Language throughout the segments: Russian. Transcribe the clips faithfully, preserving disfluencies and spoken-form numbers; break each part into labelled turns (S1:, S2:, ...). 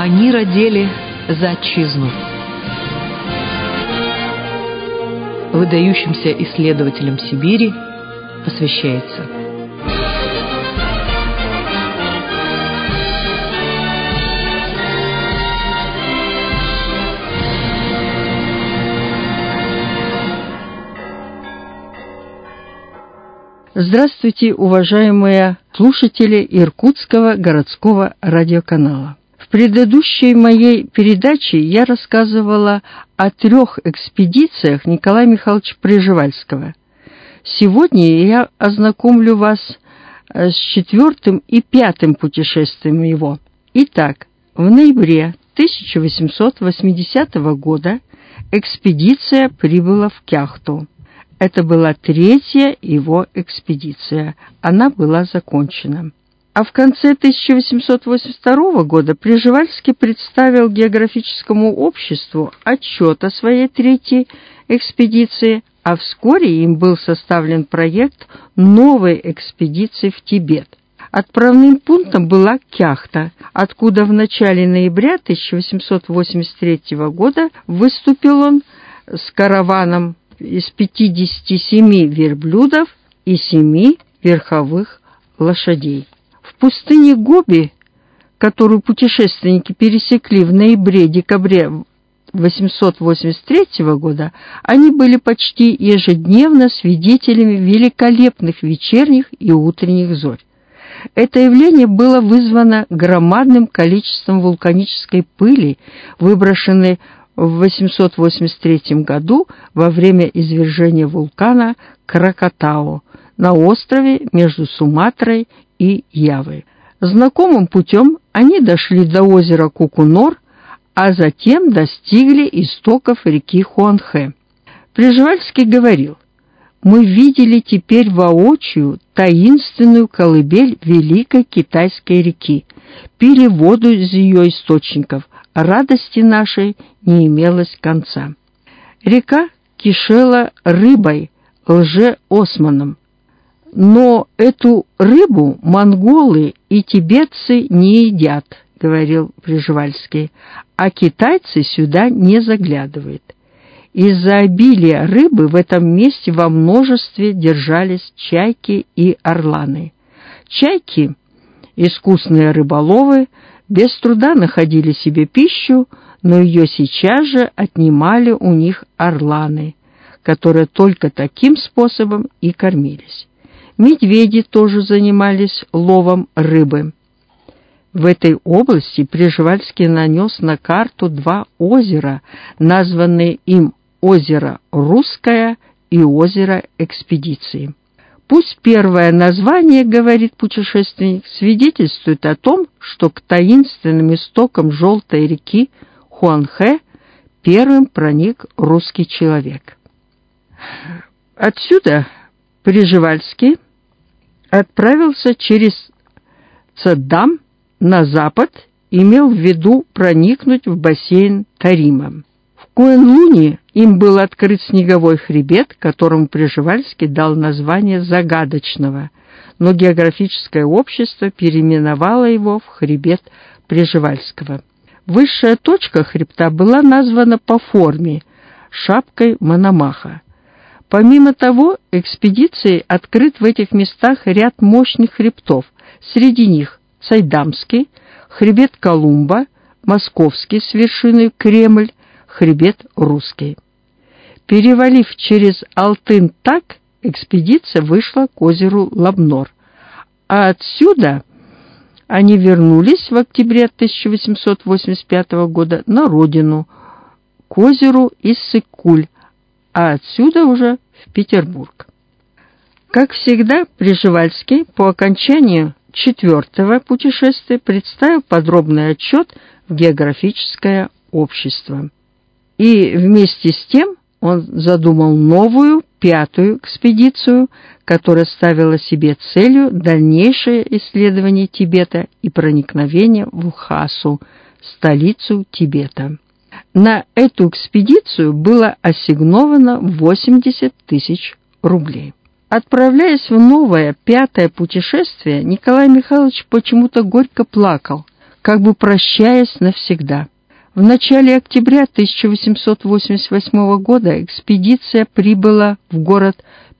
S1: Они родили за отчизну. Выдающимся исследователям Сибири посвящается.
S2: Здравствуйте, уважаемые слушатели Иркутского городского радиоканала. В предыдущей моей передаче я рассказывала о трех экспедициях Николая Михайловича Пржевальского. Сегодня я ознакомлю вас с четвертым и пятым путешествием его. Итак, в ноябре тысяча восемьсот восьмидесятого года экспедиция прибыла в Кяхту. Это была третья его экспедиция. Она была закончена. А в конце тысяча восемьсот восемьдесят второго года Пржевальский представил географическому обществу отчет о своей третьей экспедиции, а вскоре им был составлен проект новой экспедиции в Тибет. Отправным пунктом была Кяхта, откуда в начале ноября тысяча восемьсот восемьдесят третьего года выступил он с караваном из пятидесяти семи верблюдов и семи верховых лошадей. В пустыне Гоби, которую путешественники пересекли в ноябре-декабре восемьсот восемьдесят третьего года, они были почти ежедневно свидетелями великолепных вечерних и утренних зорь. Это явление было вызвано громадным количеством вулканической пыли, выброшенной в восемьсот восемьдесят третьем году во время извержения вулкана Кракатау на острове между Суматрой и Явой. Знакомым путем они дошли до озера Кукунор, а затем достигли истоков реки Хуанхэ. Пржевальский говорил: «Мы видели теперь воочию таинственную колыбель великой китайской реки, пили воду из ее источников, радости нашей не имелось конца. Река кишела рыбой, лже-османом. Но эту рыбу монголы и тибетцы не едят, — говорил Пржевальский, — а китайцы сюда не заглядывают. Из-за обилия рыбы в этом месте во множестве держались чайки и орланы. Чайки, искусные рыболовы, без труда находили себе пищу, но ее сейчас же отнимали у них орланы, которые только таким способом и кормились. Медведи тоже занимались ловом рыбы. В этой области Пржевальский нанес на карту два озера, названные им озеро Русское и озеро Экспедиции. Пусть первое название, говорит путешественник, свидетельствует о том, что к таинственным истокам желтой реки Хуанхэ первым проник русский человек. Отсюда Пржевальский отправился через Цаддам на запад, имел в виду проникнуть в бассейн Тарима. В Куэн-Луне им был открыт снеговой хребет, которому Пржевальский дал название Загадочного, но географическое общество переименовало его в хребет Пржевальского. Высшая точка хребта была названа по форме – шапкой Мономаха. Помимо того, экспедицией открыт в этих местах ряд мощных хребтов, среди них Цайдамский, хребет Колумба, Московский с вершиной Кремль, хребет Русский. Перевалив через Алтын-Так, экспедиция вышла к озеру Лабнор, а отсюда они вернулись в октябре тысяча восемьсот восемьдесят пятого года на родину, к озеру Иссык-Куль, а отсюда уже в Петербург. Как всегда, Пржевальский по окончанию четвертого путешествия представил подробный отчет в географическое общество. И вместе с тем он задумал новую, пятую экспедицию, которая ставила себе целью дальнейшее исследование Тибета и проникновение в Лхасу, столицу Тибета. На эту экспедицию было ассигновано восемьдесят тысяч рублей. Отправляясь в новое, пятое путешествие, Николай Михайлович почему-то горько плакал, как бы прощаясь навсегда. В начале октября тысяча восемьсот восемьдесят восьмого года экспедиция прибыла в город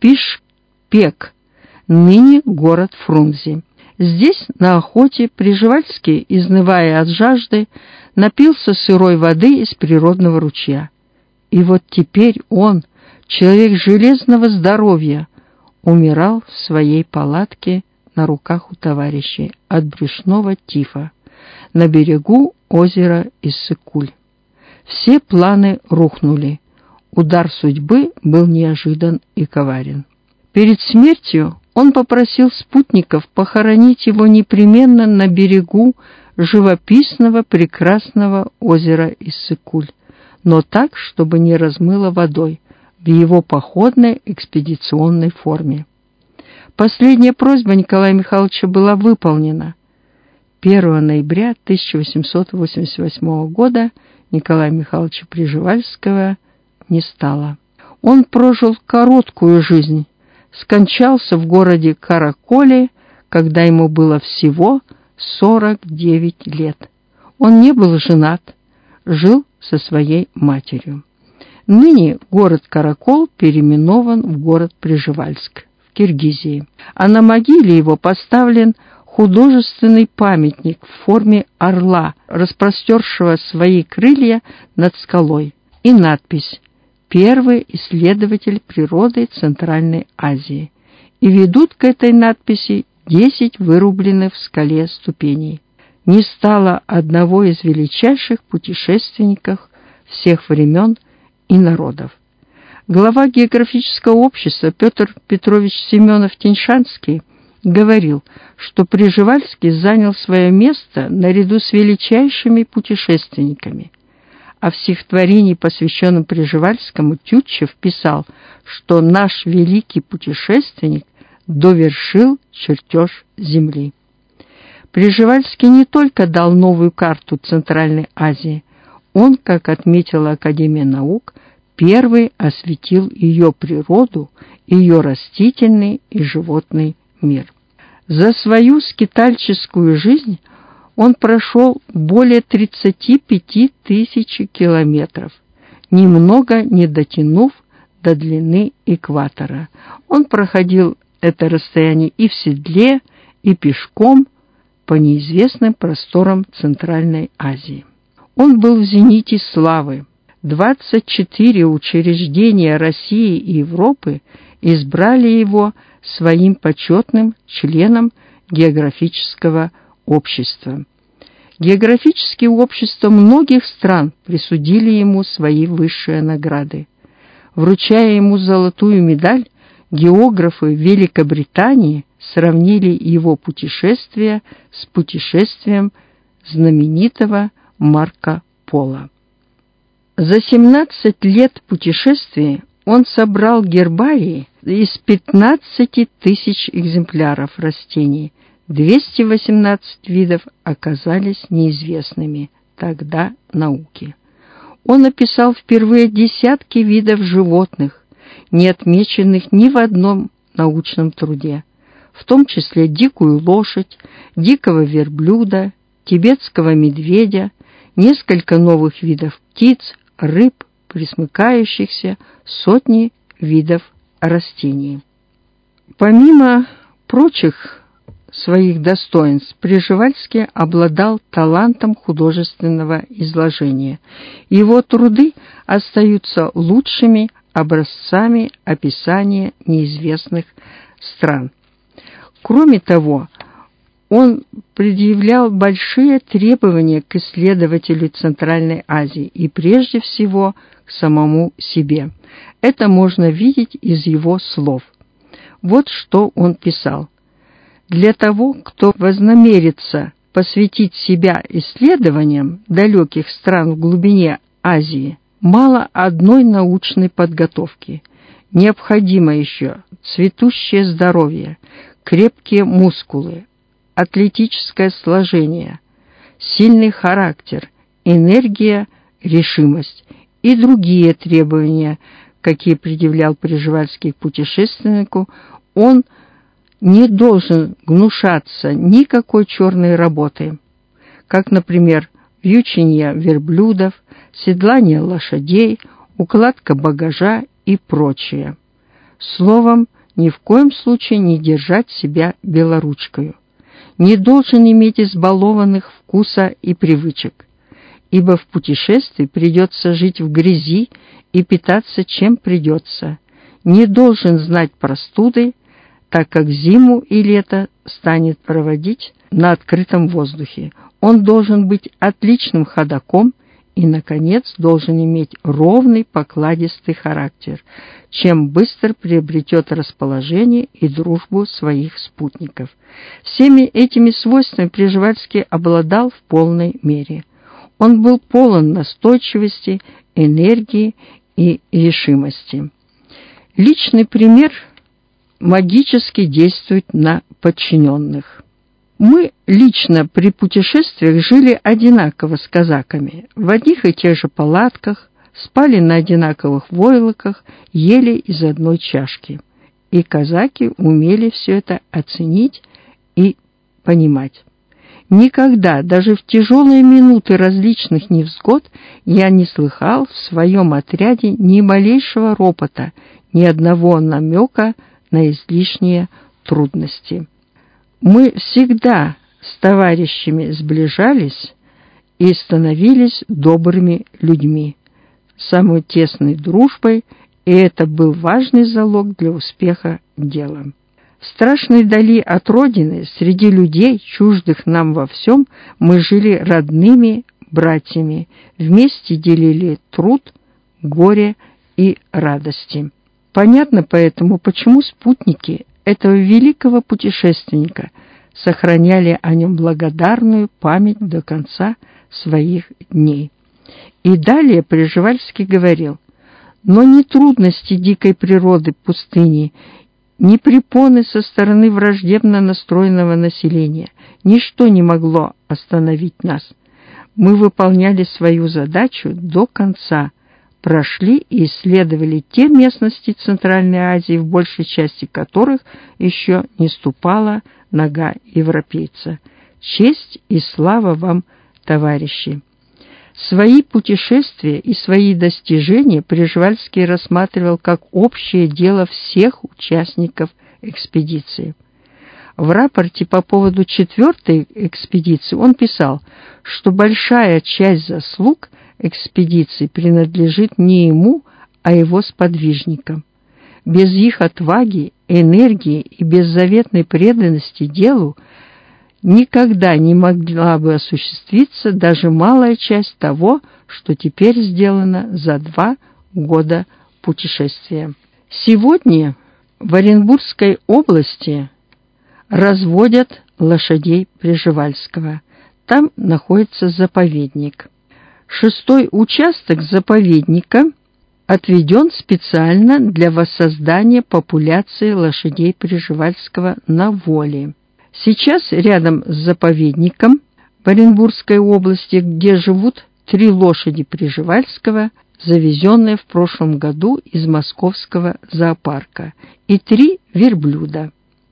S2: Пишпек, ныне город Фрунзе. Здесь, на охоте, Пржевальский, изнывая от жажды, напился сырой воды из природного ручья. И вот теперь он, человек железного здоровья, умирал в своей палатке на руках у товарищей от брюшного тифа на берегу озера Иссык-Куль. Все планы рухнули. Удар судьбы был неожидан и коварен. Перед смертью он попросил спутников похоронить его непременно на берегу живописного прекрасного озера Иссык-Куль, но так, чтобы не размыло водой, в его походной экспедиционной форме. Последняя просьба Николая Михайловича была выполнена. первого ноября тысяча восемьсот восемьдесят восьмого года Николая Михайловича Пржевальского не стало. Он прожил короткую жизнь, скончался в городе Караколе, когда ему было всего сорок девять лет. Он не был женат, жил со своей матерью. Ныне город Каракол переименован в город Пржевальск в Киргизии, а на могиле его поставлен художественный памятник в форме орла, распростершего свои крылья над скалой, и надпись «Первый исследователь природы Центральной Азии», и ведут к этой надписи десять вырубленных в скале ступеней. Не стало одного из величайших путешественников всех времен и народов. Глава географического общества Петр Петрович Семенов-Теньшанский говорил, что Пржевальский занял свое место наряду с величайшими путешественниками. А в стихотворении, посвященном Пржевальскому, Тютчев писал, что наш великий путешественник довершил чертеж земли. Пржевальский не только дал новую карту Центральной Азии, он, как отметила Академия наук, первый осветил ее природу, ее растительный и животный мир. За свою скитальческую жизнь он прошел более тридцати пяти тысяч километров, немного не дотянув до длины экватора. Он проходил это расстояние и в седле, и пешком по неизвестным просторам Центральной Азии. Он был в зените славы. двадцать четыре учреждения России и Европы избрали его своим почетным членом географического общества. Географические общества многих стран присудили ему свои высшие награды. Вручая ему золотую медаль, географы Великобритании сравнили его путешествие с путешествием знаменитого Марко Поло. За семнадцать лет путешествий он собрал гербарий из пятнадцати тысяч экземпляров растений. двести восемнадцать видов оказались неизвестными тогда науке. Он описал впервые десятки видов животных, не отмеченных ни в одном научном труде, в том числе дикую лошадь, дикого верблюда, тибетского медведя, несколько новых видов птиц, рыб, пресмыкающихся, сотни видов растений. Помимо прочих своих достоинств, Пржевальский обладал талантом художественного изложения. Его труды остаются лучшими образцами описания неизвестных стран. Кроме того, он предъявлял большие требования к исследователю Центральной Азии и прежде всего к самому себе. Это можно видеть из его слов. Вот что он писал. «Для того, кто вознамерится посвятить себя исследованиям далеких стран в глубине Азии, мало одной научной подготовки. Необходимо еще цветущее здоровье, крепкие мускулы, атлетическое сложение, сильный характер, энергия, решимость и другие требования, какие предъявлял Пржевальский к путешественнику. Он не должен гнушаться никакой черной работы. как, например, вьючение верблюдов, седлание лошадей, укладка багажа и прочее. Словом, ни в коем случае не держать себя белоручкою. Не должен иметь избалованных вкуса и привычек, ибо в путешествии придется жить в грязи и питаться чем придется. Не должен знать простуды, так как зиму и лето станет проводить на открытом воздухе. Он должен быть отличным ходоком и, наконец, должен иметь ровный, покладистый характер, чем быстро приобретет расположение и дружбу своих спутников. Всеми этими свойствами Пржевальский обладал в полной мере. Он был полон настойчивости, энергии и решимости. Личный пример магически действует на подчиненных. Мы лично при путешествиях жили одинаково с казаками, в одних и тех же палатках, спали на одинаковых войлоках, ели из одной чашки. И казаки умели все это оценить и понимать. Никогда, даже в тяжелые минуты различных невзгод, я не слыхал в своем отряде ни малейшего ропота, ни одного намека на излишние трудности. Мы всегда с товарищами сближались и становились добрыми людьми, самой тесной дружбой, и это был важный залог для успеха дела. В страшной дали от родины, среди людей, чуждых нам во всем, мы жили родными братьями, вместе делили труд, горе и радости. Понятно поэтому, почему спутники этого великого путешественника сохраняли о нем благодарную память до конца своих дней. И далее Пржевальский говорил: «Но ни трудности дикой природы пустыни, ни препоны со стороны враждебно настроенного населения, ничто не могло остановить нас. Мы выполняли свою задачу до конца, прошли и исследовали те местности Центральной Азии, в большей части которых еще не ступала нога европейца. Честь и слава вам, товарищи!» Свои путешествия и свои достижения Пржевальский рассматривал как общее дело всех участников экспедиции. В рапорте по поводу четвертой экспедиции он писал, что большая часть заслуг экспедиции принадлежит не ему, а его сподвижникам. Без их отваги, энергии и беззаветной преданности делу никогда не могла бы осуществиться даже малая часть того, что теперь сделано за два года путешествия. Сегодня в Оренбургской области разводят лошадей Пржевальского. Там находится заповедник. Шестой участок заповедника отведен специально для воссоздания популяции лошадей Пржевальского на воле. Сейчас рядом с заповедником в Оренбургской области, где живут три лошади Пржевальского, завезенные в прошлом году из московского зоопарка, и три верблюда.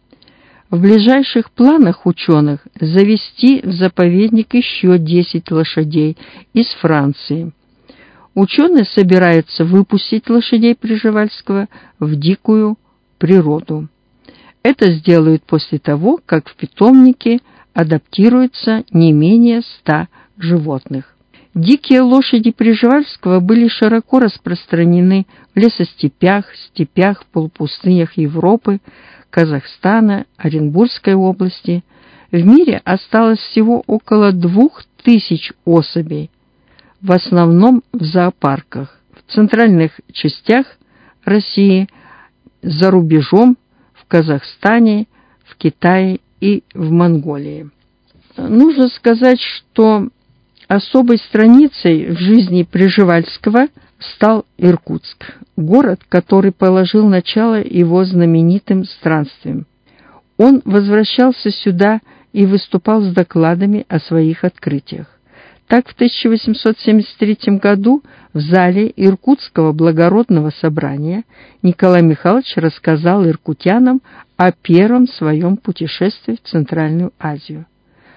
S2: В ближайших планах ученых завезти в заповедник еще десять лошадей из Франции. Ученые собираются выпустить лошадей Пржевальского в дикую природу. Это сделают после того, как в питомнике адаптируется не менее ста животных. Дикие лошади Пржевальского были широко распространены в лесостепях, степях, полупустынях Европы, Казахстана, Оренбургской области. В мире осталось всего около двух тысяч особей, в основном в зоопарках, в центральных частях России, за рубежом, в Казахстане, в Китае и в Монголии. Нужно сказать, что особой страницей в жизни Пржевальского стал Иркутск, город, который положил начало его знаменитым странствиям. Он возвращался сюда и выступал с докладами о своих открытиях. Так, в тысяча восемьсот семьдесят третьем году в зале Иркутского благородного собрания Николай Михайлович рассказал иркутянам о первом своем путешествии в Центральную Азию.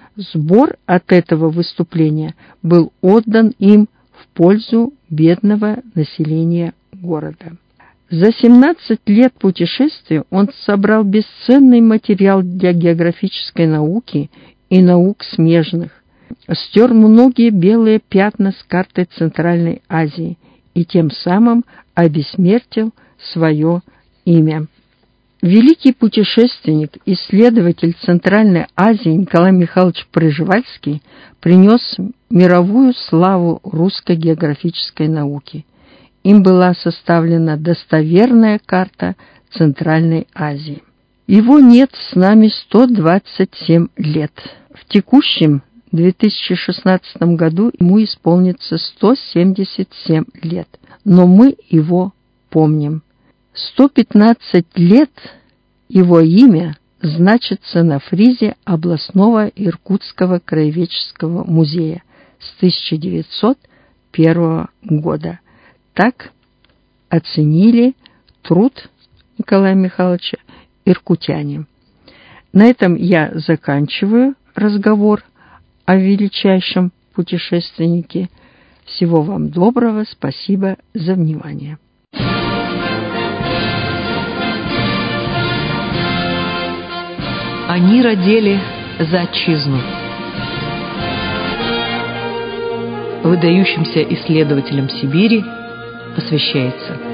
S2: Сбор от этого выступления был отдан им в пользу бедного населения города. За семнадцать лет путешествия он собрал бесценный материал для географической науки и наук смежных, стер многие белые пятна с карты Центральной Азии и тем самым обессмертил свое имя. Великий путешественник, исследователь Центральной Азии Николай Михайлович Пржевальский принес мировую славу русской географической науки. Им была составлена достоверная карта Центральной Азии. Его нет с нами сто двадцать семь лет. В текущем две тысячи шестнадцатом году ему исполнится сто семьдесят семь лет, но мы его помним. сто пятнадцать лет его имя значится на фризе областного Иркутского краеведческого музея с тысяча девятьсот первого года. Так оценили труд Николая Михайловича иркутяне. На этом я заканчиваю разговор о величайшем путешественнике. Всего вам доброго, спасибо за внимание.
S1: Они родили за отчизну. Выдающимся исследователям Сибири посвящается.